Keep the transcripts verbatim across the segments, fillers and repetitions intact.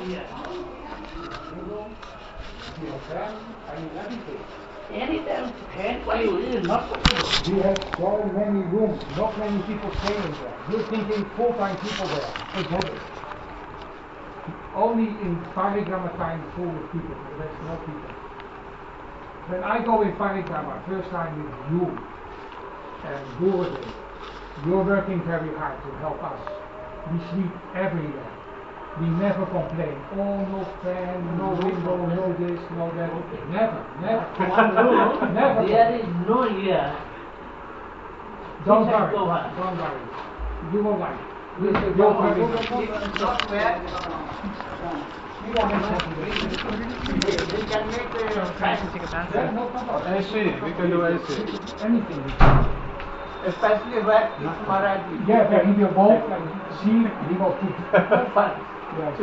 Your fan, I mean everything. Anytime hand why you is not We have so many rooms, not many people staying there. You're thinking full-time people there. Forget it. Only in Parigrama time full of people, the rest no people. When I go in Parigrama, first time with you and Gurudel, you're working very hard to help us. We sleep everywhere. We never complain. Oh, no fan, no window, no this, no that. Never, never. one room. Never. There is no ear. Don't Inside worry. go on. Don't worry. You will like. We You'll go find on. it. Not bad. You won't make something. We can make the fan. Yeah, no problem. A C, we can do A C. Anything. Especially where Maharaj. Yeah, where he will walk and see, he will keep. Yes.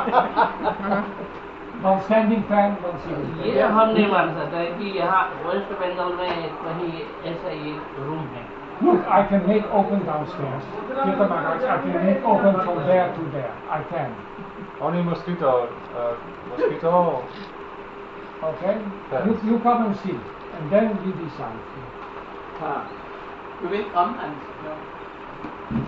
One standing fan, one sitting ये fan. हम नहीं मान सकते कि यहाँ waste Bengal में कहीं ऐसा एक रूम है. Look, I can make open downstairs. Kirtan Maharaj, I can make open from there to there. I can. Only mosquito, uh, mosquito. Okay? Yes. You, you come and see, and then we decide. हाँ. You will come and no.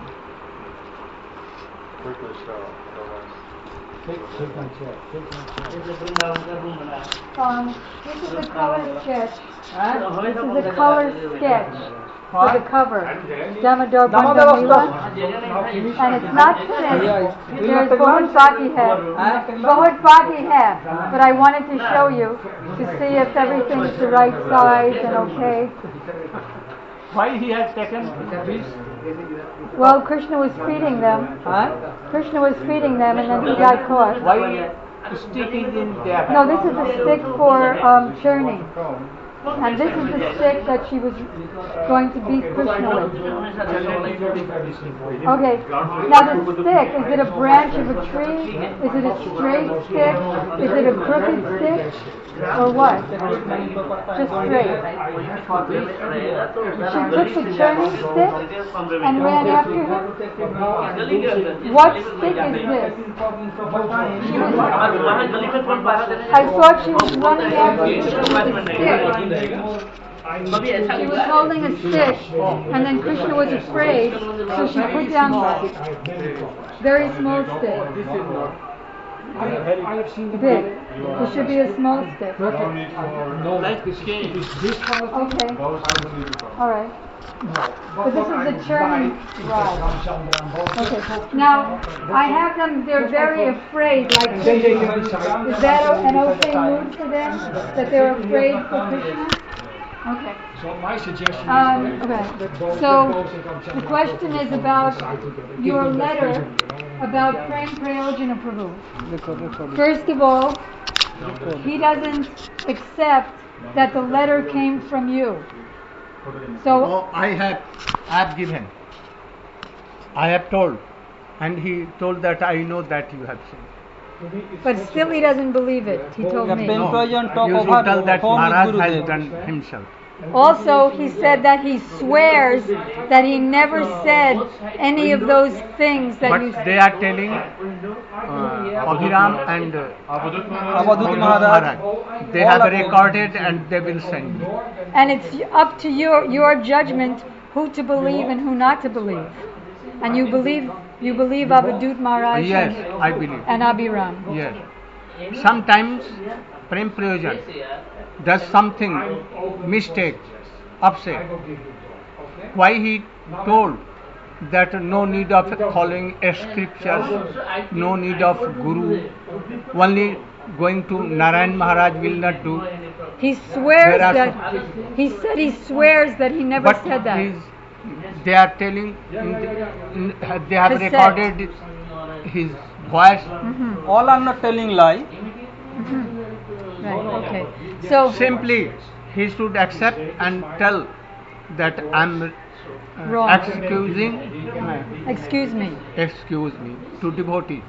Quickly show, otherwise. Take, take my chair. Take my chair. जैसे वृंदावन का room बना. Um, this is a color sketch. हाँ? This is a color sketch for the cover. Damodar Damodar Bandhamila. Bandhamila. And it's not finished. There's बहुत बाकी है. बहुत बाकी है. But I wanted to show you to see if everything's the right size and okay. Why he has taken this? Well, Krishna was feeding them. Huh? Krishna was feeding them and then he got caught. Why stick is in there? No, this is a stick for um, churning. And this is the stick that she was going to beat Krishna with. Okay, now the stick, is it a branch of a tree? Is it a straight stick? Is it a crooked stick? Or what? Just straight. She took the churning stick and ran after him? What stick is this? She was, I thought she was running after him with a stick. She was holding a stick, and then Krishna was afraid, so she put down a very small stick. I have, I have seen the Big. It should be a small stick. No need for... No, like this game. Is this color? Okay. Both I don't need to come. All right. No. But this is the churning rod. Okay. Now, I have them, they're very afraid, like And then they Krishna. can decide. Is that an okay mood for them? That they're afraid for Krishna? Okay. So my suggestion Um, is okay. So, the question is about your letter about Prem Prayojana Prabhu. First of all, he doesn't accept that the letter came from you. So, Oh, I have, I have given. I have told, and he told that I know that you have sent. but still he doesn't believe it, he told me. No, you should tell that Maharaj has done himself. Also, he said that he swears that he never said any of those things that you But they are telling uh, Abhiram and uh, Avadut Maharaj. They have recorded and they will send me. and it's up to your your judgment who to believe and who not to believe. And you believe you believe Avadut Maharaj Yes, and, I believe. and Abhiram. Yes. Sometimes Prem Prayojan does something, mistake, upset. Why he told that no need of following scriptures, no need of guru, only going to Narayan Maharaj will not do. He swears There are that he said he swears that he never But said that. he's, they are telling, in the, in, they have Cassette. recorded his voice. Mhm. All are not telling lie. Mhm. Right. Okay. So Simply, he should accept and tell that I'm uh, Wrong. excusing, excuse me. excuse me, to devotees.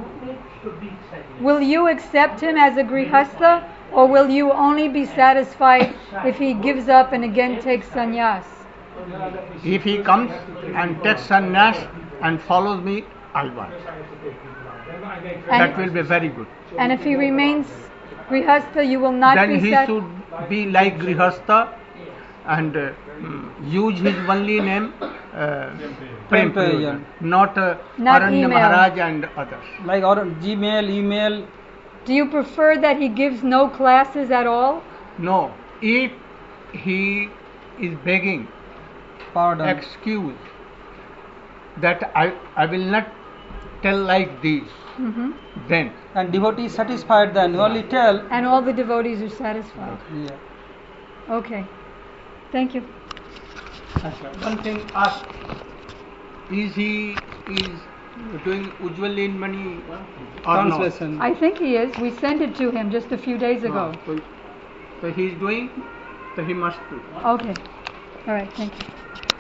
Will you accept him as a grihastha, or will you only be satisfied if he gives up and again takes sannyas? If he comes and takes sannyas and follows me, I want. And- That will be very good. And if he remains grihastha, you will not Then be he sat. should be like Grihastha and uh, mm, use his only name, uh, Prem Prem Prayojan, Prayojan. not uh, Not Aranya email. Maharaj and others. Like our Gmail, email. Do you prefer that he gives no classes at all? No, if he is begging Pardon. excuse that I, I will not tell like this, Hmm. then And devotee is satisfied, then only tell. And all the devotees are satisfied. Yeah. Okay. Thank you. one thing ask, is he is doing Ujjwal in money or not? Translation. I think he is. We sent it to him just a few days ago. So, so he is doing, so he must do. Okay. All right. Thank you.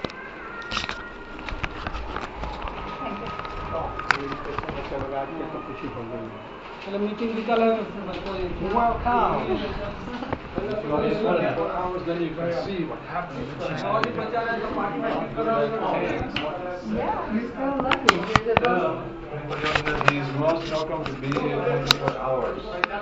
चलो meeting निकाला twenty-four hours, then you can see what happens. Yeah, you're so lucky. Anybody else that he's most welcome to be in twenty-four hours.